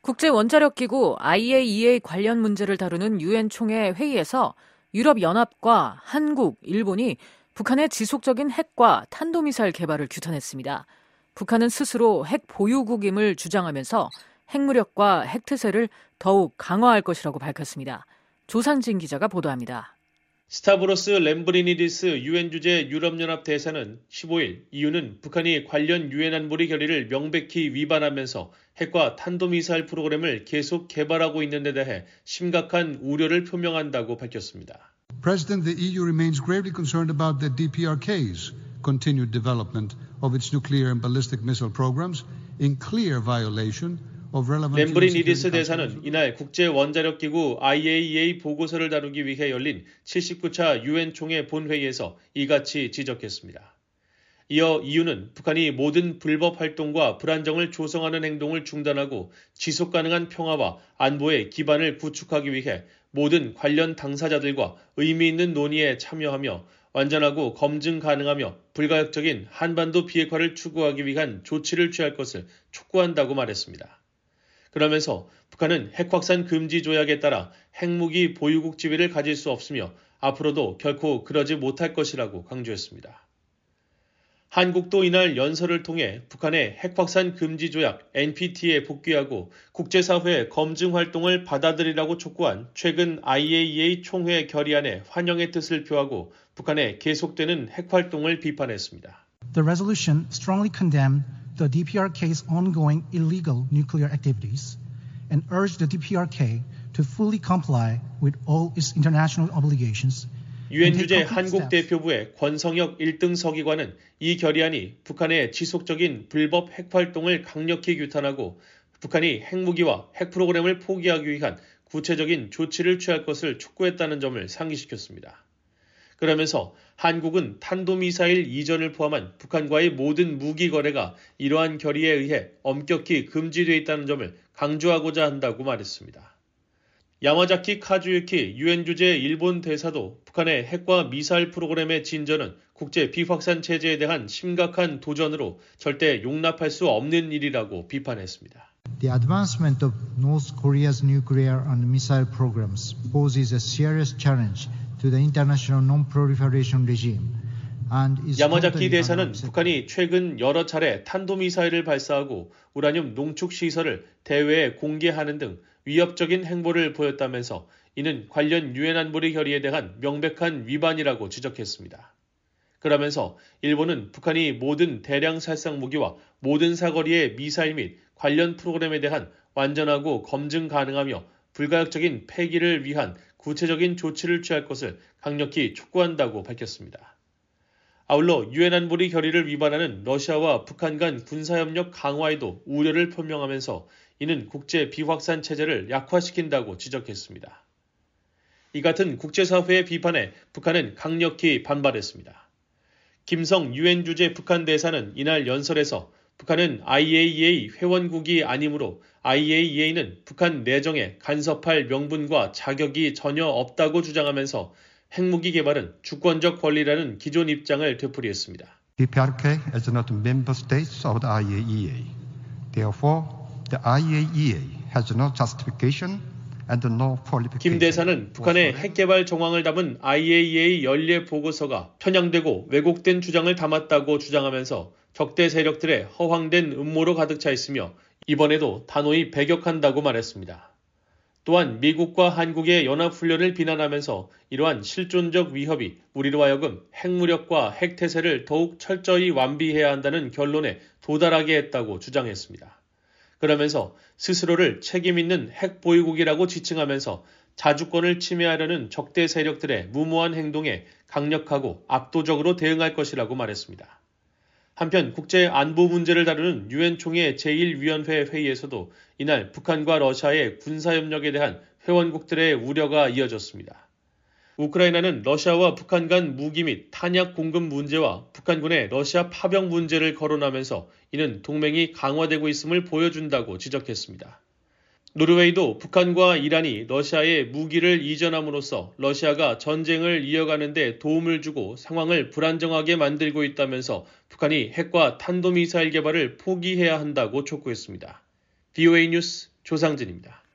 국제원자력기구 IAEA 관련 문제를 다루는 유엔 총회 회의에서 유럽연합과 한국, 일본이 북한의 지속적인 핵과 탄도미사일 개발을 규탄했습니다. 북한은 스스로 핵 보유국임을 주장하면서 핵무력과 핵태세를 더욱 강화할 것이라고 밝혔습니다. 조상진 기자가 보도합니다. 스타브로스 램브리니디스 유엔 주재 유럽연합 대사는 15일 EU는 북한이 관련 유엔 안보리 결의를 명백히 위반하면서 핵과 탄도미사일 프로그램을 계속 개발하고 있는 데 대해 심각한 우려를 표명한다고 밝혔습니다. President, the EU remains gravely concerned about the DPRK's continued development of its nuclear and ballistic missile programs in clear violation 램브리니디스 대사는 이날 국제원자력기구 IAEA 보고서를 다루기 위해 열린 79차 유엔 총회 본회의에서 이같이 지적했습니다. 이어 EU는 북한이 모든 불법 활동과 불안정을 조성하는 행동을 중단하고 지속가능한 평화와 안보의 기반을 구축하기 위해 모든 관련 당사자들과 의미 있는 논의에 참여하며 완전하고 검증 가능하며 불가역적인 한반도 비핵화를 추구하기 위한 조치를 취할 것을 촉구한다고 말했습니다. 그러면서 북한은 핵확산 금지 조약에 따라 핵무기 보유국 지위를 가질 수 없으며 앞으로도 결코 그러지 못할 것이라고 강조했습니다. 한국도 이날 연설을 통해 북한의 핵확산 금지 조약 NPT에 복귀하고 국제사회의 검증 활동을 받아들이라고 촉구한 최근 IAEA 총회 결의안에 환영의 뜻을 표하고 북한의 계속되는 핵활동을 비판했습니다. The resolution strongly condemned the DPRK's ongoing illegal nuclear activities and urged the DPRK to fully comply with all its international obligations. 유엔 주재 한국 대표부의 권성혁 1등 서기관은 이 결의안이 북한의 지속적인 불법 핵활동을 강력히 규탄하고 북한이 핵무기와 핵 프로그램을 포기하기 위한 구체적인 조치를 취할 것을 촉구했다는 점을 상기시켰습니다. 그러면서 한국은 탄도미사일 이전을 포함한 북한과의 모든 무기 거래가 이러한 결의에 의해 엄격히 금지되어 있다는 점을 강조하고자 한다고 말했습니다. 야마자키 카즈유키 유엔 주재 일본 대사도 북한의 핵과 미사일 프로그램의 진전은 국제 비확산 체제에 대한 심각한 도전으로 절대 용납할 수 없는 일이라고 비판했습니다. The advancement of North Korea's nuclear and missile programs poses a serious challenge to the international non-proliferation regime. 야마자키 대사는 북한이 최근 여러 차례 탄도미사일을 발사하고 우라늄 농축 시설을 대외에 공개하는 등 위협적인 행보를 보였다면서 이는 관련 유엔 안보리 결의에 대한 명백한 위반이라고 지적했습니다. 그러면서 일본은 북한이 모든 대량 살상 무기와 모든 사거리의 미사일 및 관련 프로그램에 대한 완전하고 검증 가능하며 불가역적인 폐기를 위한 구체적인 조치를 취할 것을 강력히 촉구한다고 밝혔습니다. 아울러 유엔 안보리 결의를 위반하는 러시아와 북한 간 군사협력 강화에도 우려를 표명하면서 이는 국제 비확산 체제를 약화시킨다고 지적했습니다. 이 같은 국제사회의 비판에 북한은 강력히 반발했습니다. 김성 유엔 주재 북한 대사는 이날 연설에서 북한은 IAEA 회원국이 아니므로 IAEA는 북한 내정에 간섭할 명분과 자격이 전혀 없다고 주장하면서 핵무기 개발은 주권적 권리라는 기존 입장을 되풀이했습니다. DPRK is not a member state of the IAEA. Therefore, the IAEA has no justification and no qualification. 김 대사는 북한의 핵 개발 정황을 담은 IAEA 연례 보고서가 편향되고 왜곡된 주장을 담았다고 주장하면서 적대 세력들의 허황된 음모로 가득 차 있으며 이번에도 단호히 배격한다고 말했습니다. 또한 미국과 한국의 연합훈련을 비난하면서 이러한 실존적 위협이 우리로 하여금 핵무력과 핵태세를 더욱 철저히 완비해야 한다는 결론에 도달하게 했다고 주장했습니다. 그러면서 스스로를 책임있는 핵보유국이라고 지칭하면서 자주권을 침해하려는 적대 세력들의 무모한 행동에 강력하고 압도적으로 대응할 것이라고 말했습니다. 한편 국제 안보 문제를 다루는 유엔 총회 제1위원회 회의에서도 이날 북한과 러시아의 군사협력에 대한 회원국들의 우려가 이어졌습니다. 우크라이나는 러시아와 북한 간 무기 및 탄약 공급 문제와 북한군의 러시아 파병 문제를 거론하면서 이는 동맹이 강화되고 있음을 보여준다고 지적했습니다. 노르웨이도 북한과 이란이 러시아에 무기를 이전함으로써 러시아가 전쟁을 이어가는 데 도움을 주고 상황을 불안정하게 만들고 있다면서 북한이 핵과 탄도미사일 개발을 포기해야 한다고 촉구했습니다. BOA 뉴스 조상진입니다.